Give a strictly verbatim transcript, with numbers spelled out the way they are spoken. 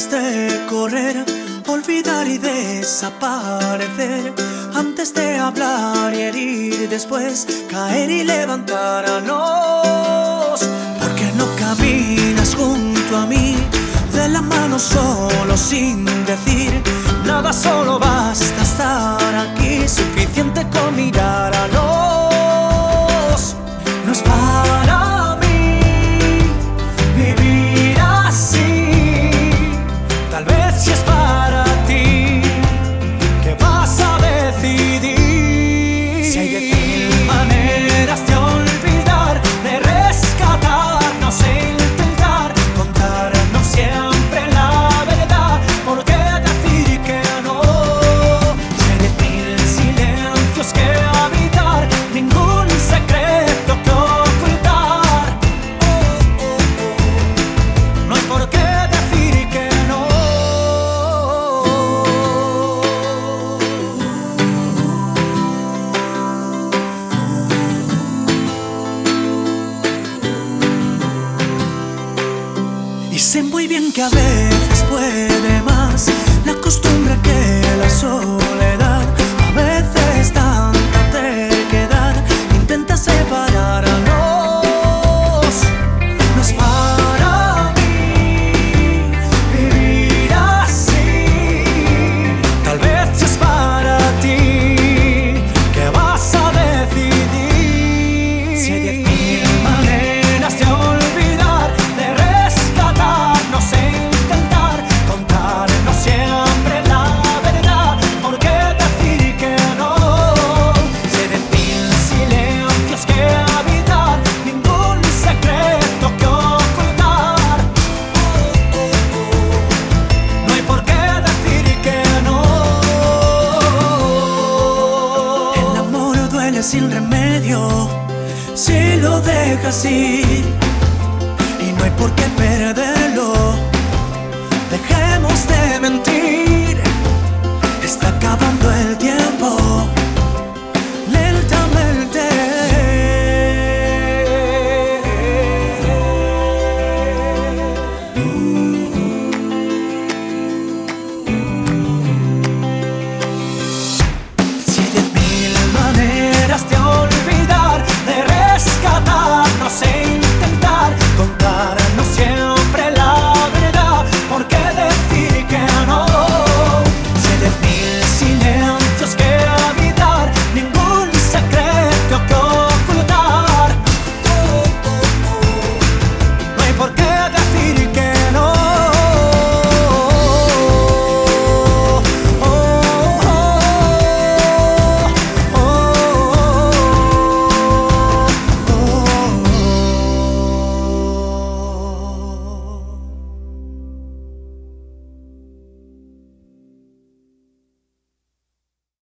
Antes de correr, olvidar y desaparecer, antes de hablar y herir, después caer y levantarnos. ¿Por qué no caminas junto a mí, de la mano solo sin decir nada? Solo basta estar aquí, suficiente con mirarnos. No es para mí vivir así, tal vez si es para ti, ¿qué vas a decidir? Si hay diez mil maneras de olvidar, de rescatarnos e intentar contarnos siempre la verdad, ¿por qué decir que no? Si hay diez mil silencios que habitar, ningún secreto que ocultar, oh, oh, oh. No hay por qué decir que no. Y sé muy bien que a veces puede más la costumbre que la soledad. A veces tanta terquedad intenta separarnos. No es para mí vivir así, tal vez si es para ti, ¿qué vas a decidir? Si hay diez mil maneras de olvidar, de rescatarnos e intentar contarnos siempre la verdad, ¿por qué decir que no? Si hay diez mil silencios que habitar, ningún secreto que ocultar, oh, oh, oh. No hay por qué decir que no. El amor duele sin remedio si lo dejas ir, y no hay por qué perderlo. Dejemos de mentir.